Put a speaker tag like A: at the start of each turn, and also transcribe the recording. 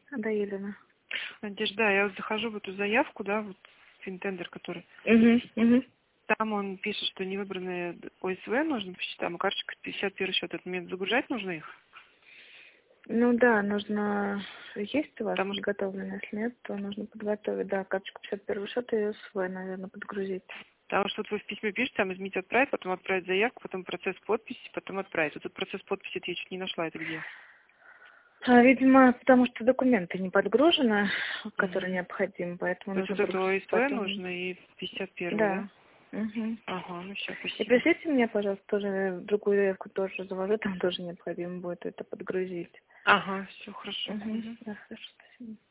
A: Да, Елена.
B: Надежда, да, я вот захожу в эту заявку, да, вот финтендер, который. Там он пишет, что не выбранные ОСВ нужно по счетам, и карточка 51 счет. Это мне загружать нужно их?
A: Ну да, нужно... Есть у вас
B: Потому что,
A: подготовлено? Если нет, то нужно подготовить. Да, карточку 51 счет и свой, наверное, подгрузить.
B: потому что вот вы в письме пишете, там изменить отправить, потом отправить заявку, потом процесс подписи, потом отправить. Вот этот процесс подписи я чуть не нашла, это где?
A: Видимо, потому что документы не подгружены, которые
B: Угу.
A: необходимы, поэтому
B: То есть
A: нужно
B: вот это
A: подгрузить
B: ОСВ
A: потом.
B: нужно и 51, да?
A: Да. Угу.
B: Ага, ну все,
A: И
B: спасибо.
A: пришлите мне, пожалуйста, тоже другую заявку тоже завожу, там тоже необходимо будет это подгрузить.
B: Ага, все хорошо.
A: Угу.
B: Мгм.
A: Да, хорошо, спасибо.